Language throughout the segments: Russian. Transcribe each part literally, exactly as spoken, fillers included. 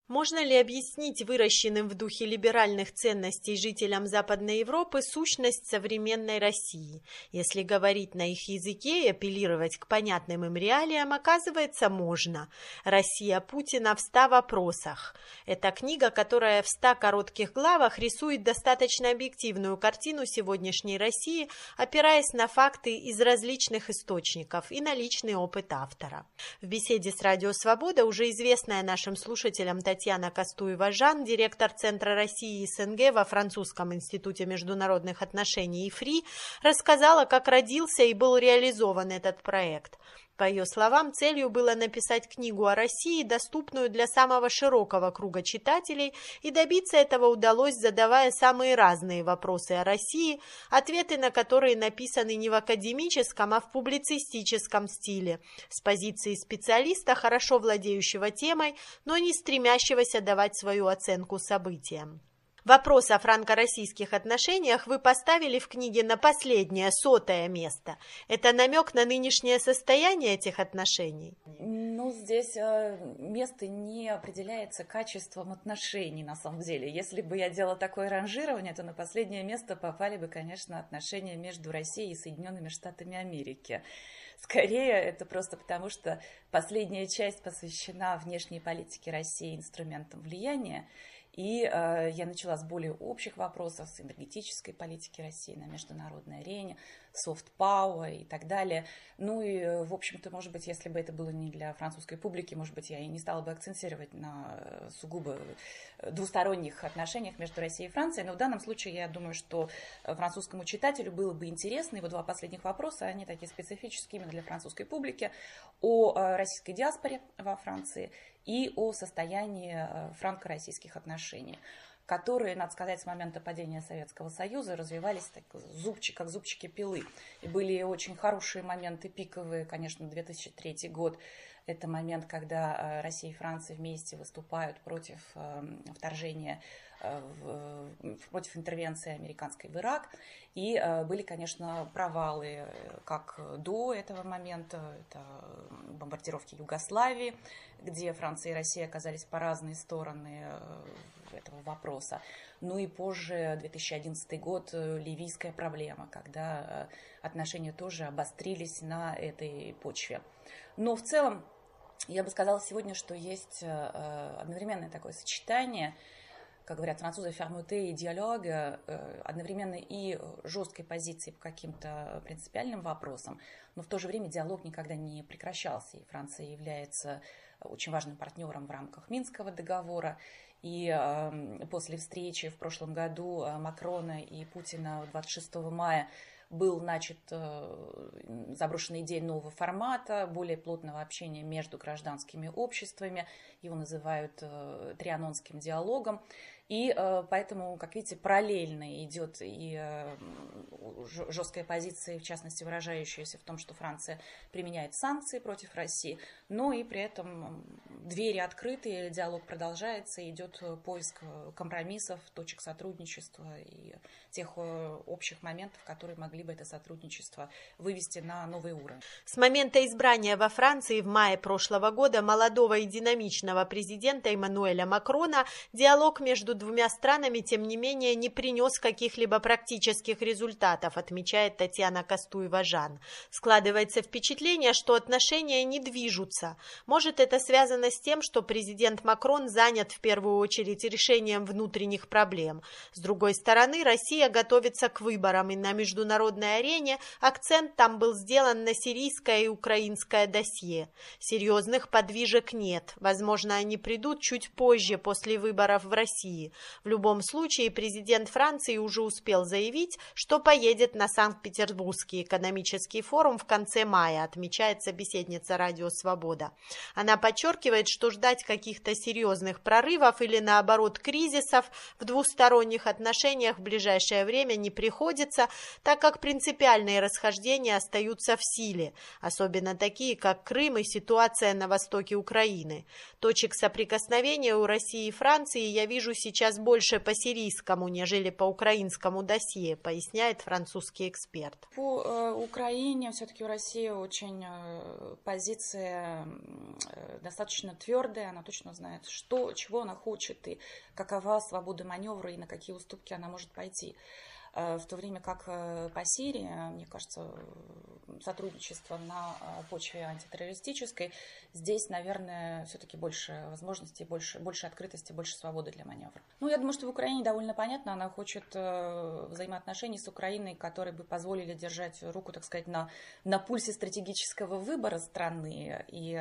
Можно ли объяснить выращенным в духе либеральных ценностей жителям Западной Европы сущность современной России? Если говорить на их языке и апеллировать к понятным им реалиям, оказывается, можно. «Россия Путина в ста вопросах». Это книга, которая в ста коротких главах рисует достаточно объективную картину сегодняшней России, опираясь на факты из различных источников и на личный опыт автора. В беседе с Радио Свобода уже известная нашим слушателям Татьяна Татьяна Кастуева-Жан, директор Центра России и СНГ во Французском институте международных отношений ИФРИ, рассказала, как родился и был реализован этот проект. По ее словам, целью было написать книгу о России, доступную для самого широкого круга читателей, и добиться этого удалось, задавая самые разные вопросы о России, ответы на которые написаны не в академическом, а в публицистическом стиле, с позиции специалиста, хорошо владеющего темой, но не стремящегося давать свою оценку событиям. Вопрос о франко-российских отношениях вы поставили в книге на последнее, сотое место. Это намек на нынешнее состояние этих отношений? Ну, здесь э, место не определяется качеством отношений, на самом деле. Если бы я делала такое ранжирование, то на последнее место попали бы, конечно, отношения между Россией и Соединенными Штатами Америки. Скорее, это просто потому, что последняя часть посвящена внешней политике России, инструментам влияния. И э, я начала с более общих вопросов, с энергетической политики России на международной арене, soft power и так далее. Ну и, в общем-то, может быть, если бы это было не для французской публики, может быть, я и не стала бы акцентировать на сугубо двусторонних отношениях между Россией и Францией. Но в данном случае я думаю, что французскому читателю было бы интересно. Его два последних вопроса, они такие специфические именно для французской публики, о российской диаспоре во Франции и о состоянии франко-российских отношений, которые, надо сказать, с момента падения Советского Союза развивались так, зубчик, как зубчики пилы. И были очень хорошие моменты, пиковые, конечно, две тысячи третий год. Это момент, когда Россия и Франция вместе выступают против вторжения, против интервенции американской в Ирак. И были, конечно, провалы как до этого момента, это бомбардировки Югославии, где Франция и Россия оказались по разные стороны этого вопроса. Ну и позже, две тысячи одиннадцатый год, ливийская проблема, когда отношения тоже обострились на этой почве. Но в целом, я бы сказала сегодня, что есть одновременное такое сочетание, как говорят французы, fermeté и диалог, одновременно и жесткой позиции по каким-то принципиальным вопросам, но в то же время диалог никогда не прекращался. И Франция является очень важным партнером в рамках Минского договора. И после встречи в прошлом году Макрона и Путина двадцать шестого мая был начат заброшенная идея нового формата, более плотного общения между гражданскими обществами. Его называют трианонским диалогом. И поэтому, как видите, параллельно идет и жесткая позиция, в частности, выражающаяся в том, что Франция применяет санкции против России, но и при этом двери открыты, диалог продолжается, идет поиск компромиссов, точек сотрудничества и тех общих моментов, которые могли бы это сотрудничество вывести на новый уровень. С момента избрания во Франции в мае прошлого года молодого и динамичного президента Эммануэля Макрона диалог между двумя странами, тем не менее, не принес каких-либо практических результатов, отмечает Татьяна Кастуева-Жан. Складывается впечатление, что отношения не движутся. Может, это связано с тем, что президент Макрон занят в первую очередь решением внутренних проблем. С другой стороны, Россия готовится к выборам, и на международной арене акцент там был сделан на сирийское и украинское досье. Серьезных подвижек нет. Возможно, они придут чуть позже, после выборов в России. В любом случае, президент Франции уже успел заявить, что поедет на Санкт-Петербургский экономический форум в конце мая, отмечает собеседница Радио Свобода. Она подчеркивает, что ждать каких-то серьезных прорывов или, наоборот, кризисов в двусторонних отношениях в ближайшее время не приходится, так как как принципиальные расхождения остаются в силе, особенно такие, как Крым и ситуация на востоке Украины. Точек соприкосновения у России и Франции я вижу сейчас больше по сирийскому, нежели по украинскому досье, поясняет французский эксперт. По э, Украине все-таки у России очень э, позиция э, достаточно твердая, она точно знает, что, чего она хочет и какова свобода маневра и на какие уступки она может пойти. В то время как по Сирии, мне кажется, сотрудничество на почве антитеррористической, здесь, наверное, все-таки больше возможностей, больше, больше открытости, больше свободы для маневра. Ну, я думаю, что в Украине довольно понятно, она хочет взаимоотношений с Украиной, которые бы позволили держать руку, так сказать, на, на пульсе стратегического выбора страны. И,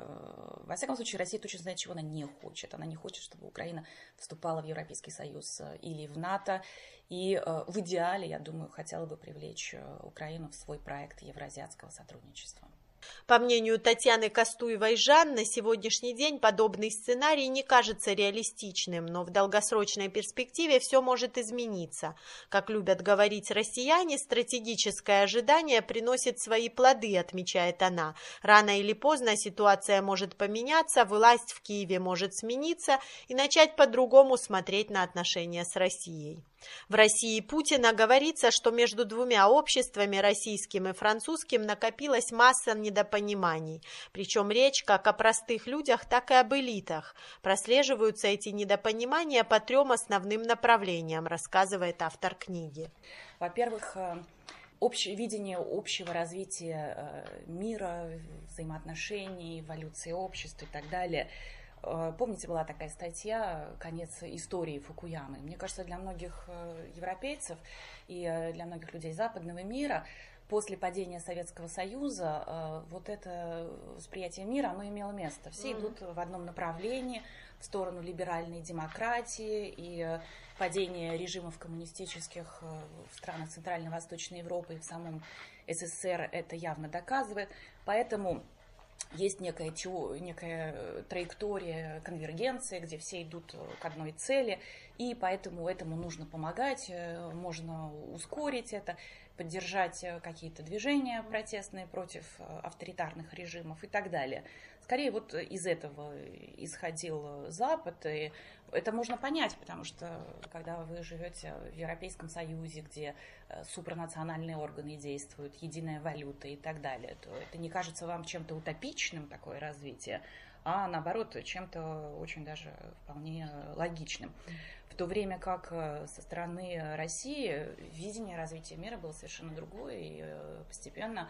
во всяком случае, Россия точно знает, чего она не хочет. Она не хочет, чтобы Украина вступала в Европейский Союз или в НАТО. И в идеале, я думаю, хотела бы привлечь Украину в свой проект евроазиатского сотрудничества. По мнению Татьяны Кастуевой-Жан, на сегодняшний день подобный сценарий не кажется реалистичным, но в долгосрочной перспективе все может измениться. Как любят говорить россияне, стратегическое ожидание приносит свои плоды, отмечает она. Рано или поздно ситуация может поменяться, власть в Киеве может смениться и начать по-другому смотреть на отношения с Россией. В России Путина говорится, что между двумя обществами, российским и французским, накопилась масса недопониманий. Причем речь как о простых людях, так и об элитах. Прослеживаются эти недопонимания по трем основным направлениям, рассказывает автор книги. Во-первых, общее видение общего развития мира, взаимоотношений, эволюции общества и так далее. Помните, была такая статья «Конец истории Фукуямы». Мне кажется, для многих европейцев и для многих людей западного мира после падения Советского Союза вот это восприятие мира, оно имело место. Все mm-hmm. идут в одном направлении, в сторону либеральной демократии, и падение режимов коммунистических в странах Центрально-Восточной Европы и в самом СССР это явно доказывает. Поэтому есть некая, некая траектория конвергенции, где все идут к одной цели, и поэтому этому нужно помогать, можно ускорить это, поддержать какие-то движения протестные против авторитарных режимов и так далее. Скорее вот из этого исходил Запад, и это можно понять, потому что когда вы живете в Европейском Союзе, где супранациональные органы действуют, единая валюта и так далее, то это не кажется вам чем-то утопичным, такое развитие, а наоборот чем-то очень даже вполне логичным. В то время как со стороны России видение развития мира было совершенно другое, и постепенно,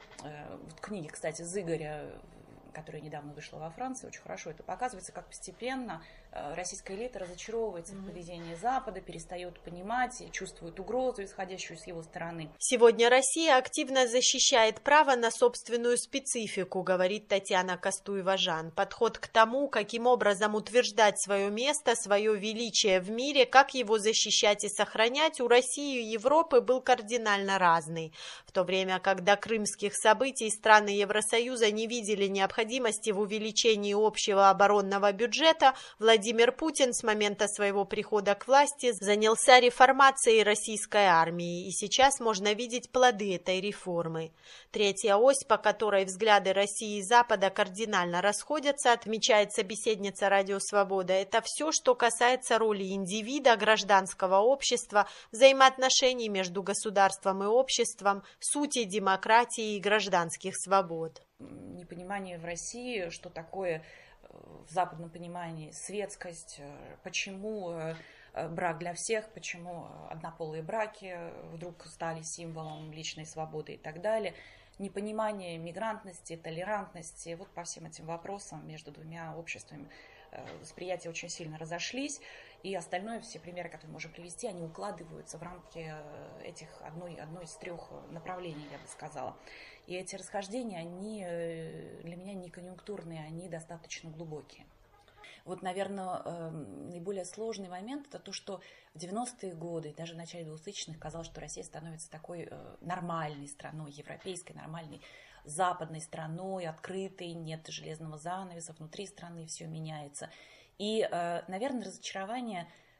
в книге, кстати, Зыгоря, которая недавно вышла во Франции, очень хорошо это показывается, как постепенно российская элита разочаровывается mm-hmm. в поведении Запада, перестает понимать и чувствует угрозу, исходящую с его стороны. Сегодня Россия активно защищает право на собственную специфику, говорит Татьяна Кастуева-Жан. Подход к тому, каким образом утверждать свое место, свое величие в мире, как его защищать и сохранять, у России и Европы был кардинально разный. В то время как до крымских событий страны Евросоюза не видели необходимости в увеличении общего оборонного бюджета, Владимир Путин с момента своего прихода к власти занялся реформацией российской армии, и сейчас можно видеть плоды этой реформы. Третья ось, по которой взгляды России и Запада кардинально расходятся, отмечает собеседница «Радио Свобода», это все, что касается роли индивида, гражданского общества, взаимоотношений между государством и обществом, сути демократии и гражданских свобод. Непонимание в России, что такое в западном понимании светскость, почему брак для всех, почему однополые браки вдруг стали символом личной свободы и так далее. Непонимание мигрантности, толерантности, вот по всем этим вопросам между двумя обществами восприятия очень сильно разошлись, и остальное, все примеры, которые мы можем привести, они укладываются в рамки этих одной, одной из трех направлений, я бы сказала. И эти расхождения, они для меня не конъюнктурные, они достаточно глубокие. Вот, наверное, наиболее сложный момент – это то, что в девяностые годы, даже в начале двухтысячных, казалось, что Россия становится такой нормальной страной, европейской, нормальной, западной страной, открытой, нет железного занавеса, внутри страны все меняется. И, наверное, разочарование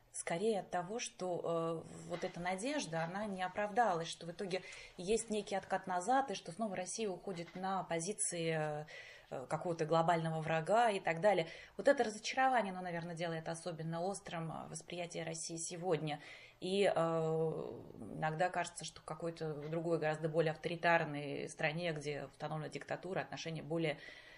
скорее от того, что э, вот эта надежда, она не оправдалась, что в итоге есть некий откат назад, и что снова Россия уходит на позиции э, какого-то глобального врага и так далее. Вот это разочарование, оно, наверное, делает особенно острым восприятие России сегодня. И э, иногда кажется, что в какой-то другой, гораздо более авторитарной стране, где установлена диктатура, отношения более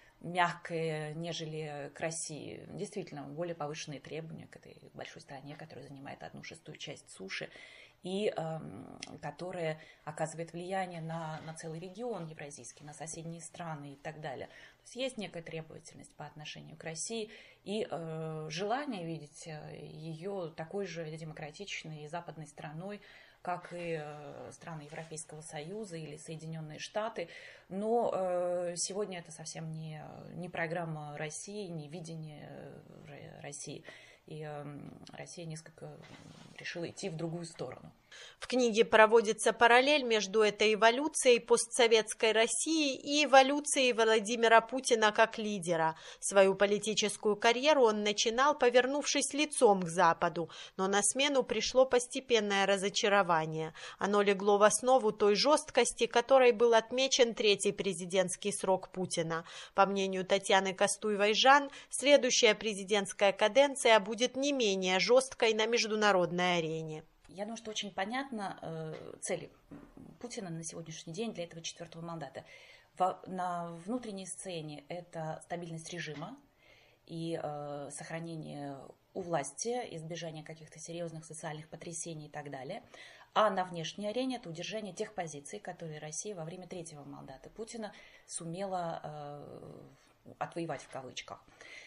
мягкое, нежели к России. Действительно, более повышенные требования к этой большой стране, которая занимает одну шестую часть суши и э, которая оказывает влияние на, на целый регион евразийский, на соседние страны и так далее. То есть есть некая требовательность по отношению к России и э, желание видеть ее такой же демократичной и западной страной, как и страны Европейского Союза или Соединенные Штаты. Но э, сегодня это совсем не, не программа России, не видение России. И э, Россия несколько решила идти в другую сторону. В книге проводится параллель между этой эволюцией постсоветской России и эволюцией Владимира Путина как лидера. Свою политическую карьеру он начинал, повернувшись лицом к Западу, но на смену пришло постепенное разочарование. Оно легло в основу той жесткости, которой был отмечен третий президентский срок Путина. По мнению Татьяны Костуевой-Жан, следующая президентская каденция будет не менее жесткой на международной арене. Я думаю, что очень понятна э, цель Путина на сегодняшний день для этого четвертого мандата. Во, на внутренней сцене это стабильность режима и э, сохранение у власти, избежание каких-то серьезных социальных потрясений и так далее. А на внешней арене это удержание тех позиций, которые Россия во время третьего мандата Путина сумела э, отвоевать в кавычках.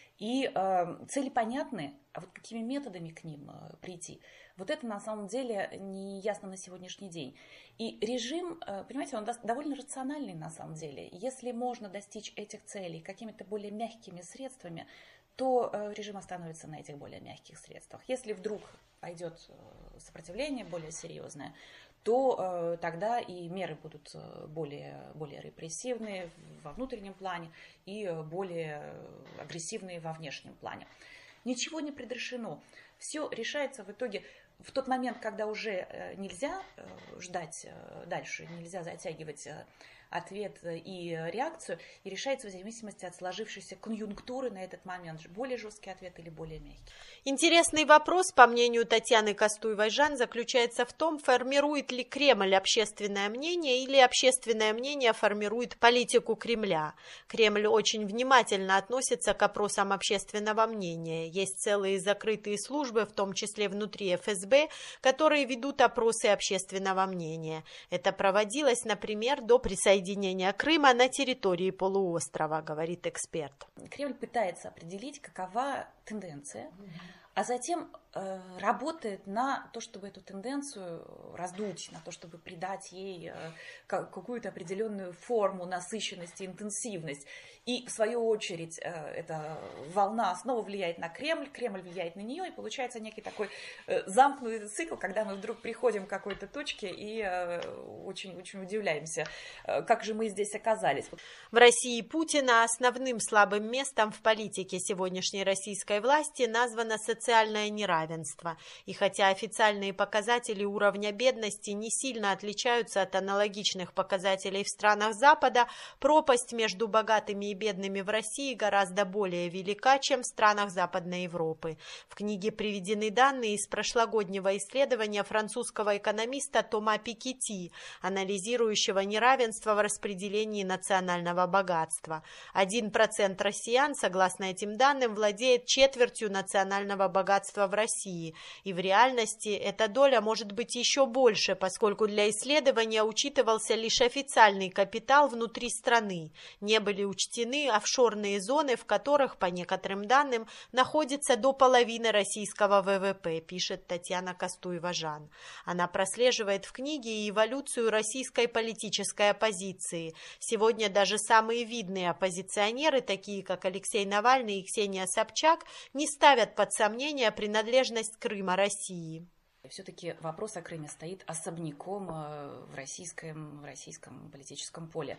И э, цели понятны, а вот какими методами к ним э, прийти, вот это на самом деле не ясно на сегодняшний день. И режим, э, понимаете, он довольно рациональный на самом деле. Если можно достичь этих целей какими-то более мягкими средствами, то э, режим остановится на этих более мягких средствах. Если вдруг пойдет э, сопротивление более серьезное, то э, тогда и меры будут более, более репрессивные во внутреннем плане и более агрессивные во внешнем плане. Ничего не предрешено. Все решается в итоге в тот момент, когда уже нельзя ждать дальше, нельзя затягивать ответ и реакцию, и решается в зависимости от сложившейся конъюнктуры на этот момент, более жесткий ответ или более мягкий. Интересный вопрос, по мнению Татьяны Костуевой-Жан, заключается в том, формирует ли Кремль общественное мнение или общественное мнение формирует политику Кремля. Кремль очень внимательно относится к опросам общественного мнения. Есть целые закрытые службы, в том числе внутри эф эс бэ, которые ведут опросы общественного мнения. Это проводилось, например, до присоединения Крыма на территории полуострова, говорит эксперт. Кремль пытается определить, какова тенденция, а затем э, работает на то, чтобы эту тенденцию раздуть, на то, чтобы придать ей э, какую-то определенную форму, насыщенность и интенсивность. И в свою очередь э, эта волна снова влияет на Кремль, Кремль влияет на нее, и получается некий такой э, замкнутый цикл, когда мы вдруг приходим к какой-то точке и очень-очень э, удивляемся, э, как же мы здесь оказались. В России Путина основным слабым местом в политике сегодняшней российской власти названо социальное неравенство. И хотя официальные показатели уровня бедности не сильно отличаются от аналогичных показателей в странах Запада, пропасть между богатыми и бедными в России гораздо более велика, чем в странах Западной Европы. В книге приведены данные из прошлогоднего исследования французского экономиста Тома Пикетти, анализирующего неравенство в распределении национального богатства. Один процент россиян, согласно этим данным, владеет четвертью национального богатства в России, и в реальности эта доля может быть еще больше, поскольку для исследования учитывался лишь официальный капитал внутри страны. Не были учтены офшорные зоны, в которых, по некоторым данным, находится до половины российского вэ вэ пэ, пишет Татьяна Костуева-Жан. Она прослеживает в книге и эволюцию российской политической оппозиции. Сегодня даже самые видные оппозиционеры, такие как Алексей Навальный и Ксения Собчак, не ставят под сомнение принадлежность Крыма России. Все-таки вопрос о Крыме стоит особняком в российском, в российском политическом поле.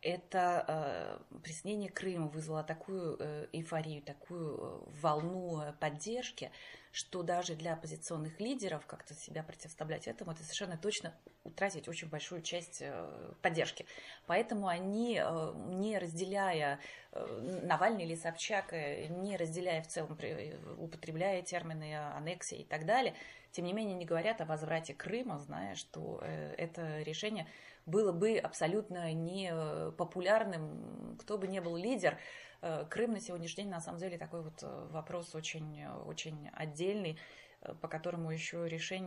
Это э, присоединение Крыма вызвало такую э, эйфорию, такую волну поддержки, что даже для оппозиционных лидеров как-то себя противоставлять этому, это совершенно точно утратить очень большую часть поддержки. Поэтому они, не разделяя Навальный или Собчак, не разделяя в целом, употребляя термины аннексии и так далее, тем не менее не говорят о возврате Крыма, зная, что это решение было бы абсолютно непопулярным, кто бы ни был лидер. Крым на сегодняшний день, на самом деле, такой вот вопрос очень, очень отдельный, по которому еще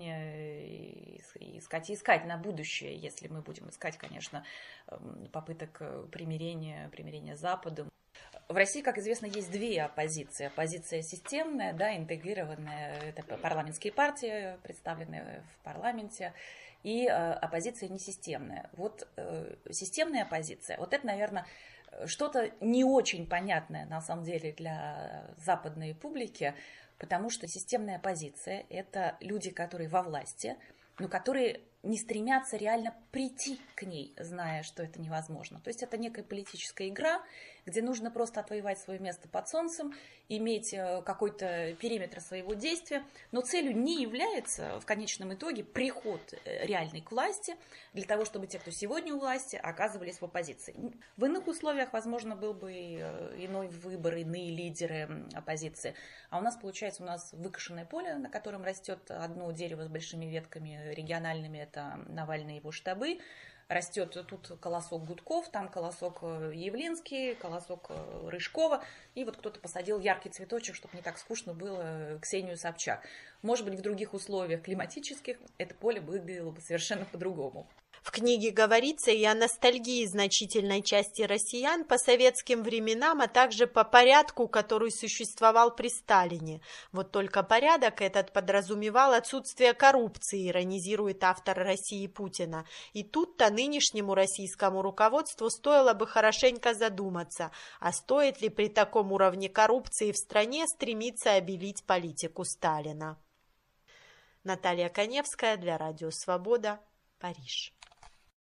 решение искать и искать на будущее, если мы будем искать, конечно, попыток примирения, примирения с Западом. В России, как известно, есть две оппозиции. Оппозиция системная, да, интегрированная, это парламентские партии, представленные в парламенте, и оппозиция несистемная. Вот системная оппозиция, вот это, наверное, что-то не очень понятное, на самом деле, для западной публики, потому что системная оппозиция – это люди, которые во власти, но которые не стремятся реально прийти к ней, зная, что это невозможно. То есть это некая политическая игра, где нужно просто отвоевать свое место под солнцем, иметь какой-то периметр своего действия, но целью не является в конечном итоге приход реальный к власти, для того, чтобы те, кто сегодня у власти, оказывались в оппозиции. В иных условиях, возможно, был бы иной выбор, иные лидеры оппозиции. А у нас, получается, у нас выкошенное поле, на котором растет одно дерево с большими ветками региональными, это Навальный и его штабы. Растет тут колосок Гудков, там колосок Явлинский, колосок Рыжкова. И вот кто-то посадил яркий цветочек, чтобы не так скучно было, Ксению Собчак. Может быть, в других условиях климатических это поле выглядело бы совершенно по-другому. В книге говорится и о ностальгии значительной части россиян по советским временам, а также по порядку, который существовал при Сталине. Вот только порядок этот подразумевал отсутствие коррупции, иронизирует автор России Путина. И тут-то нынешнему российскому руководству стоило бы хорошенько задуматься, а стоит ли при таком уровне коррупции в стране стремиться обелить политику Сталина. Наталья Коневская для Радио Свобода, Париж.